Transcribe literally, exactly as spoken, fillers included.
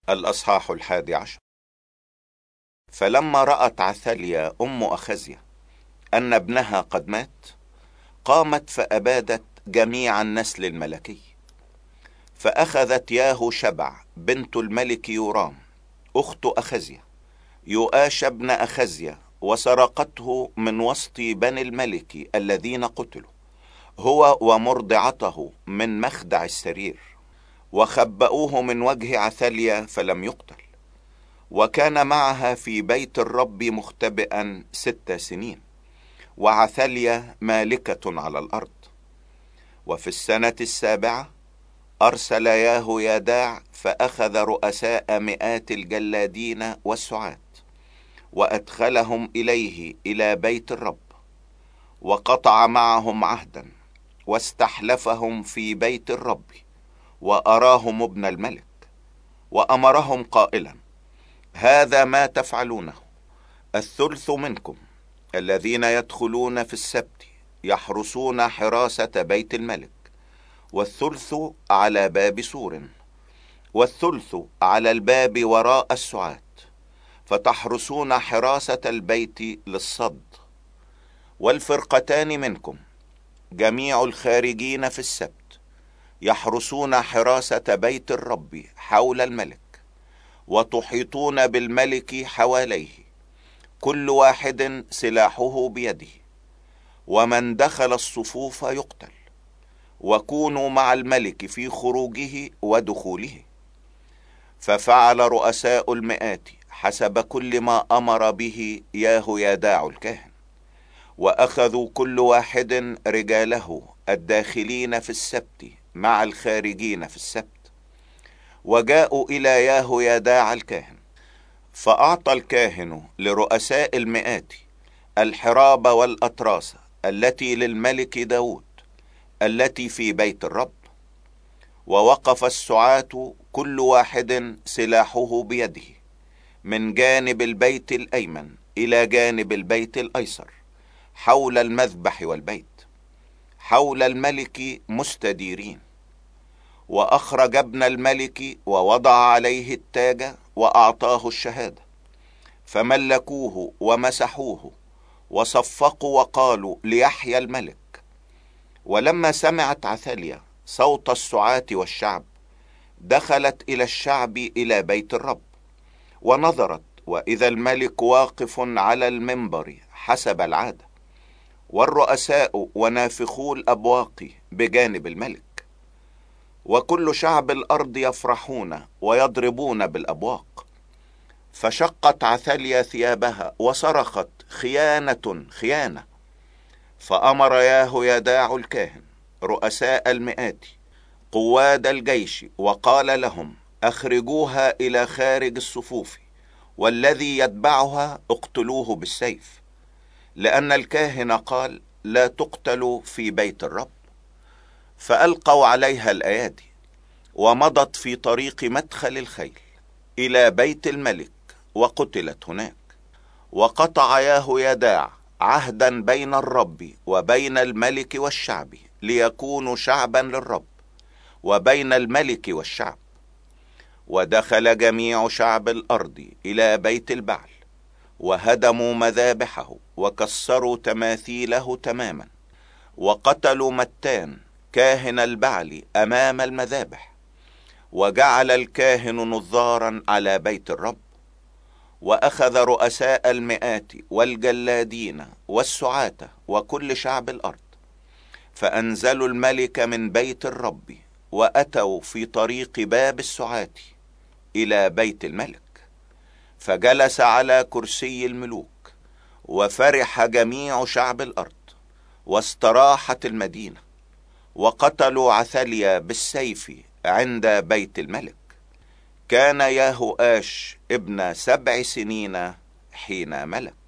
الأصحاح الحادي عشر. فلما رأت عثاليا أم أخزيا أن ابنها قد مات، قامت فأبادت جميع النسل الملكي، فأخذت ياهو شبع بنت الملك يورام أخت أخزيا يؤاش ابن أخزيا، وسرقته من وسط بني الملك الذين قتلوا، هو ومرضعته من مخدع السرير، وخبأوه من وجه عثاليا فلم يقتل. وكان معها في بيت الرب مختبئا ست سنين، وعثاليا مالكة على الأرض. وفي السنة السابعة أرسل ياهو يداع فأخذ رؤساء مئات الجلادين والسعاة، وأدخلهم إليه إلى بيت الرب، وقطع معهم عهدا، واستحلفهم في بيت الرب، وأراهم ابن الملك، وأمرهم قائلا: هذا ما تفعلونه: الثلث منكم الذين يدخلون في السبت يحرسون حراسة بيت الملك، والثلث على باب سور، والثلث على الباب وراء السعاة، فتحرسون حراسة البيت للصد. والفرقتان منكم جميع الخارجين في السبت يحرسون حراسة بيت الرب حول الملك، وتحيطون بالملك حواليه، كل واحد سلاحه بيده، ومن دخل الصفوف يقتل. وكونوا مع الملك في خروجه ودخوله. ففعل رؤساء المئات حسب كل ما أمر به ياهو يداع الكاهن، وأخذوا كل واحد رجاله الداخلين في السبت مع الخارجين في السبت، وجاءوا إلى ياهو يداع الكاهن، فأعطى الكاهن لرؤساء المئات الحراب والأطراس التي للملك داود التي في بيت الرب. ووقف السعاة كل واحد سلاحه بيده من جانب البيت الأيمن إلى جانب البيت الأيسر حول المذبح والبيت، حول الملك مستديرين. وأخرج ابن الملك ووضع عليه التاج وأعطاه الشهادة، فملكوه ومسحوه وصفقوا وقالوا: ليحيى الملك. ولما سمعت عثاليا صوت السعاة والشعب، دخلت إلى الشعب إلى بيت الرب، ونظرت وإذا الملك واقف على المنبر حسب العادة، والرؤساء ونافخو الأبواق بجانب الملك، وكل شعب الأرض يفرحون ويضربون بالأبواق. فشقت عثاليا ثيابها وصرخت: خيانة خيانة! فأمر ياهو يداع الكاهن رؤساء المئات قواد الجيش، وقال لهم: أخرجوها إلى خارج الصفوف، والذي يتبعها اقتلوه بالسيف، لأن الكاهن قال: لا تقتلوا في بيت الرب. فألقوا عليها الأيادي، ومضت في طريق مدخل الخيل إلى بيت الملك، وقتلت هناك. وقطع ياهو يداع عهدا بين الرب وبين الملك والشعب ليكونوا شعبا للرب، وبين الملك والشعب. ودخل جميع شعب الأرض إلى بيت البعل، وهدموا مذابحه وكسروا تماثيله تماما، وقتلوا متان كاهن البعل أمام المذابح، وجعل الكاهن نظارا على بيت الرب. وأخذ رؤساء المئات والجلادين والسعاة وكل شعب الأرض، فأنزلوا الملك من بيت الرب، وأتوا في طريق باب السعاة إلى بيت الملك، فجلس على كرسي الملوك، وفرح جميع شعب الأرض، واستراحت المدينة. وقتلوا عثاليا بالسيف عند بيت الملك. كان ياهوآش ابن سبع سنين حين ملك.